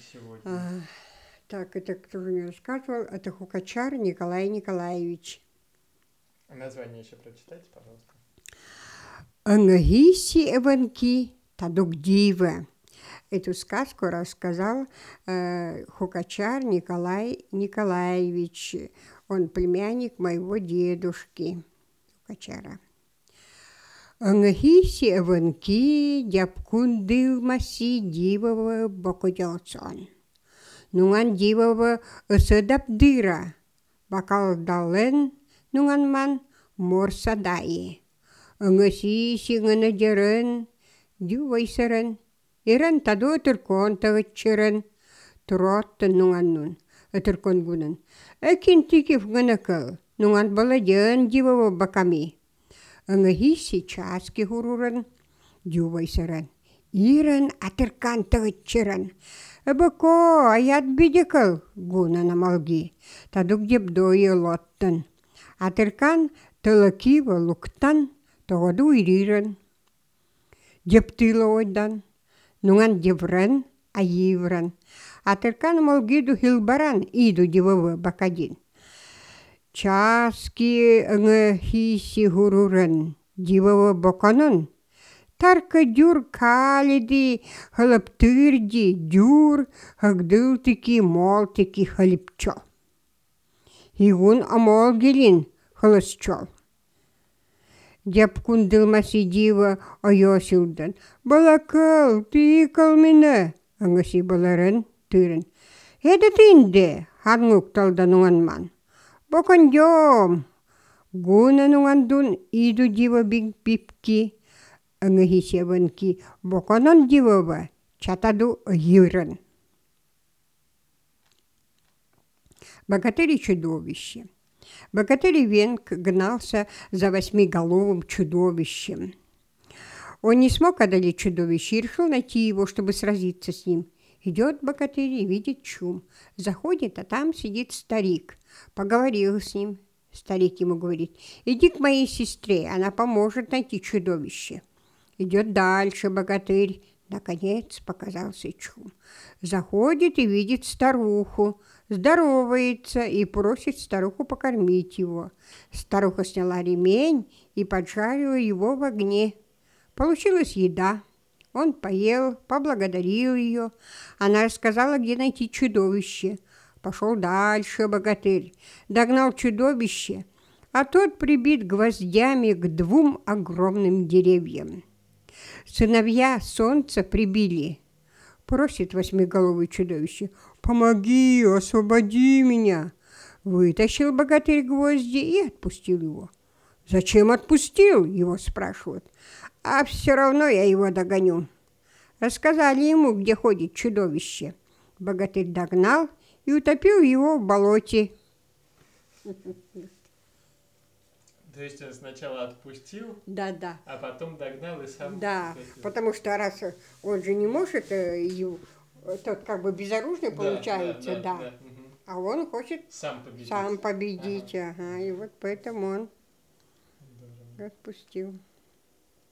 сегодня? Так, это кто же мне рассказывал? Это Хукачар Николай Николаевич. Название еще прочитайте, пожалуйста. Ангагиси Эванки Тадугдива. Эту сказку рассказал Хукачар Николай Николаевич. Он племянник моего дедушки Хукачара. Ангагиси Эванки Дяпкундылмаси Дивова Бокудялсон. Нуңан дивова ысыдап дыра, бакалдалын нуңанман морсадайы. Ыңыси сиңыны дерын, дювайсырын, ирен таду түркон тағытчырын, туроттын нуңаннун, түркон гунын. Әкин тикив гыныкыл, нуңан баладен дивова баками. Ыңыси часки хурурын, дювайсырын, ирен атыркан тағытчырын. Бако, аят бидекал, гуна на малги, тадук дебдойы лоттын. Атыркан тылыкива луктан, тоғаду ирирен. Дептылы ойдан, нуңан деврен, аиврен. Атыркан малгиду хилбаран, иду девавы бакадин. Часки ыңы хиси хурурен, девавы боканын. Тарка дюр калиди, хылыптырди, дюр, хагдылтыки, молтыки, хылыпчо. Игун амол гелин, хылысчол. Деп кундылмаси дива ойосилдан. Балакал, тыйкал мені, аңыси баларын түрін. Еді тынды, хангукталдан уңанман. Бокон дем, гунан уңандун, иду дива биг-бипки, аңыхисеванки боконон дивова чатаду юрен. Богатырь и чудовище. Богатырь Венк гнался за 8-головым чудовищем. Он не смог одолеть чудовище и решил найти его, чтобы сразиться с ним. Идет богатырь и видит чум. Заходит, а там сидит старик. Поговорил с ним. Старик ему говорит: иди к моей сестре, она поможет найти чудовище. Идет дальше богатырь. Наконец показался чум. Заходит и видит старуху. Здоровается и просит старуху покормить его. Старуха сняла ремень и поджарила его в огне. Получилась еда. Он поел, поблагодарил ее. Она рассказала, где найти чудовище. Пошел дальше богатырь. Догнал чудовище, а тот прибит гвоздями к 2 огромным деревьям. Сыновья солнца прибили. Просит 8-головое чудовище: помоги, освободи меня. Вытащил богатырь гвозди и отпустил его. Зачем отпустил? Его спрашивают. А все равно я его догоню. Рассказали ему, где ходит чудовище. Богатырь догнал и утопил его в болоте. То есть он сначала отпустил, Да. а потом догнал и сам... Да, потому что раз он же не может, тот как бы безоружный получается, да. А он хочет сам победить. Ага, и вот поэтому он отпустил.